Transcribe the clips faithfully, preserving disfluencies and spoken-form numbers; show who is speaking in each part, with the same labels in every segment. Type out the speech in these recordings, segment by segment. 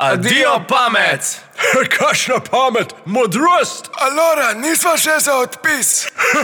Speaker 1: Adijo pamet!
Speaker 2: Kakšna pamet, modrost!
Speaker 3: Alora, nisva še za odpis.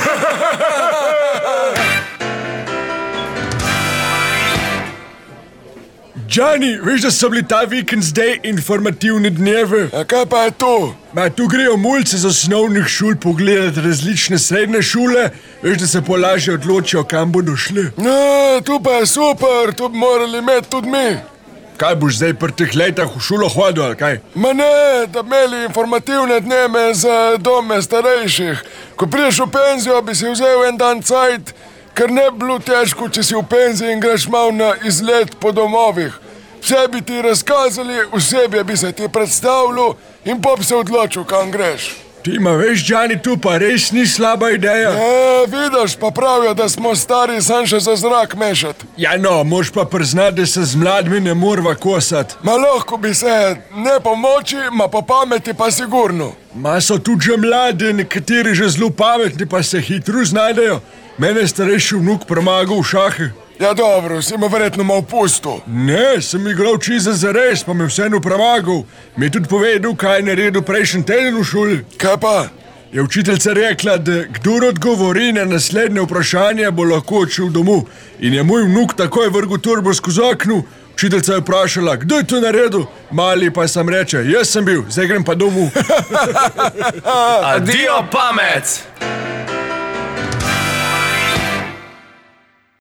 Speaker 2: Džani, veš, da so bili ta vikend zdaj informativni dnevi?
Speaker 3: A kaj pa je to?
Speaker 2: Ma, tu grejo mulci z osnovnih šol pogledati različne srednje šole, veš, da se polažje odločijo, kam bodo šli.
Speaker 3: No, tu pa je super, tu bi morali imeti tudi mi.
Speaker 2: Kaj boš zdaj pri teh letah v šolo hodil, ali kaj?
Speaker 3: Ma ne, da bi imeli informativne dneve za dome starejših. Ko prideš v penzijo, bi si vzel en dan cajt, ker ne bi bilo težko, če si v penziji in greš mal na izlet po domovih. Vse bi ti razkazali, osebje bi se ti predstavljal in pop se odločil, kam greš.
Speaker 2: Ti ma veš, Džani, tu pa res ni slaba ideja.
Speaker 3: E, vidiš, pa pravijo, da smo stari sam še za zrak mešati.
Speaker 2: Ja no, moš pa priznati, da se z mladimi ne morva kosati.
Speaker 3: Ma lahko bi se, ne po moči, ma po pameti pa sigurno.
Speaker 2: Ma so tudi že mladi, nekateri že zelo pametni, pa se hitro znajdejo. Mene je starejši vnuk premagal v šahe.
Speaker 3: Ja dobro, si me verjetno mal pustil.
Speaker 2: Ne, sem igral čiza zares, pa me vseeno premagal. Mi je tudi povedal, kaj je naredil prejšnji teden v šoli.
Speaker 3: Kaj pa?
Speaker 2: Je učiteljica rekla, da kdor odgovori na naslednje vprašanje, bo lahko odšel domov. In je moj vnuk takoj vrgel torbo skozi okno. Učiteljica je vprašala, kdo je to naredil? Mali pa sam reče, jaz sem bil, zdaj grem pa domov.
Speaker 1: Adijo pamet!